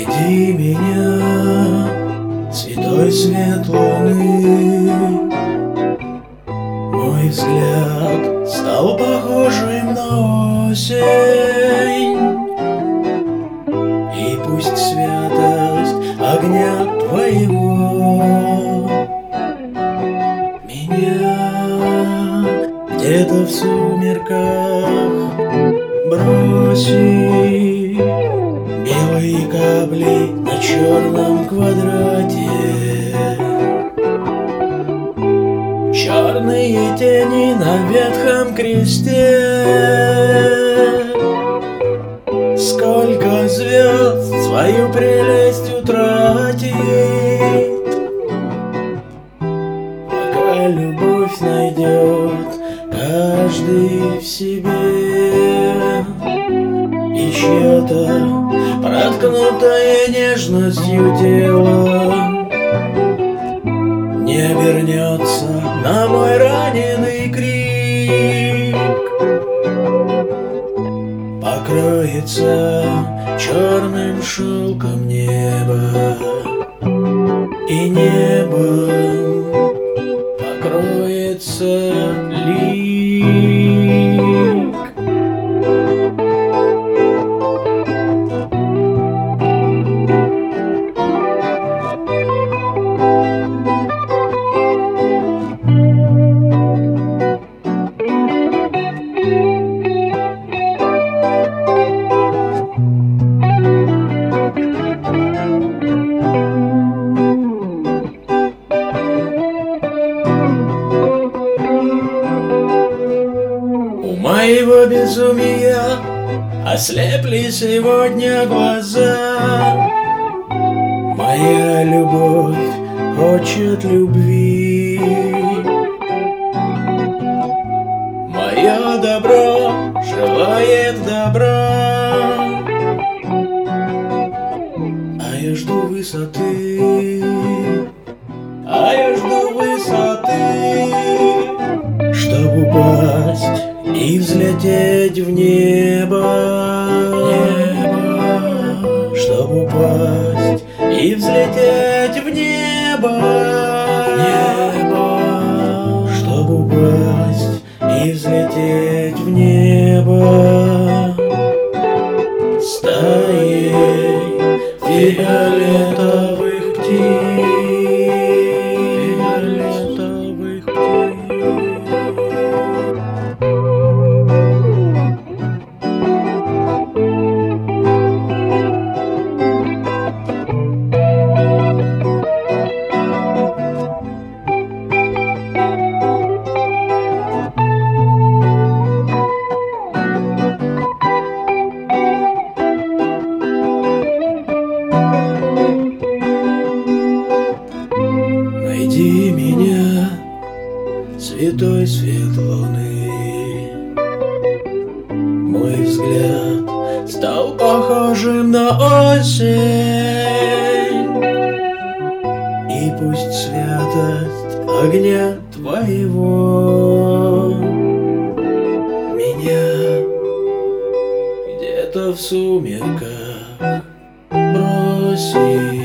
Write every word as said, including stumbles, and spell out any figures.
Найди меня, святой свет луны. Мой взгляд стал похожим на осень, и пусть святость огня твоего меня где-то в сумерках броси белые капли на черном квадрате, черные тени на ветхом кресте. Сколько звезд свою прелесть утратит, пока любовь найдет каждый в себе, и чье-то проткнутое нежностью тело не обернется на мой раненый крик, покроется черным шелком небо, и небом покроется лик. Моего безумия ослепли сегодня глаза. Моя любовь хочет любви, мое добро желает добра, а я жду высоты, а я жду высоты, чтобы упасть и взлететь в небо, небо, чтобы упасть и взлететь в небо, небо, чтобы упасть и взлететь в небо стаей фиолетовых птиц, фиолетовых птиц. Найди меня, святой свет луны. Мой взгляд стал похожим на осень, и пусть святость огня твоего меня где-то в сумерках бросит.